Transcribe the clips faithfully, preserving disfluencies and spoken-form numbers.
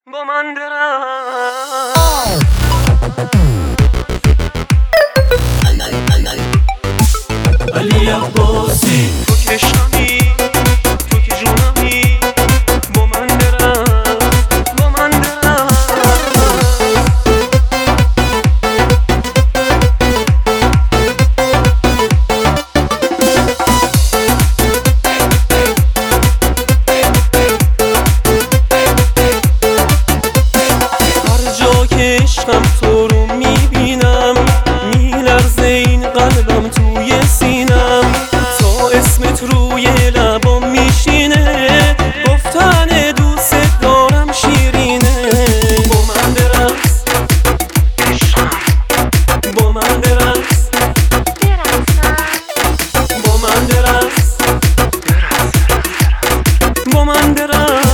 با من درم علی عباسی تو که شمی تو که جونمی با من درم با من درم عشقم تو رو میبینم میلرزه این قلبم توی سینم تا اسمت روی لبام میشینه گفتن دوست دارم شیرینه با من برقص با من برقص با من برقص با من برقص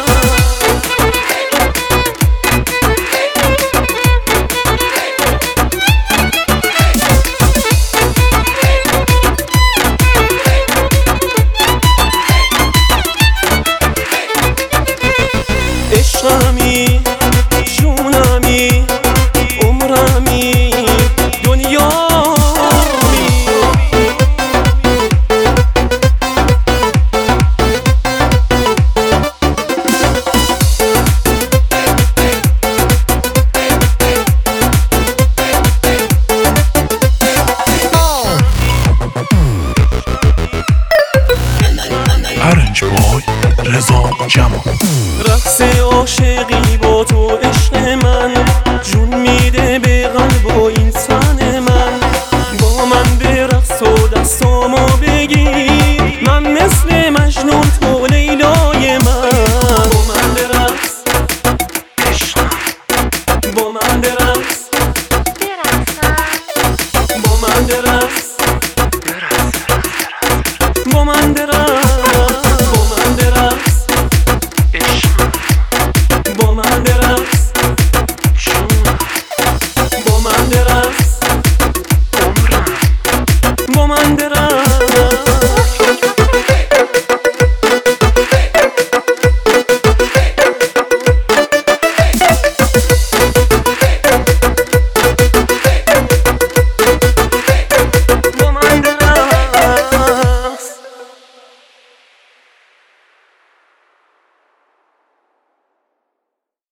عشقمی جونمی عمرمی دنیامی ارنج بای رضا جمال رقص عاشقی با تو عشق من جون میده به قلب و انسان من با من برقص و دستامو بگیر من مثل مجنون تو لیلای من با من برقص با من برقص با من برقص با من برقص با من برقص با من برقص با من برقص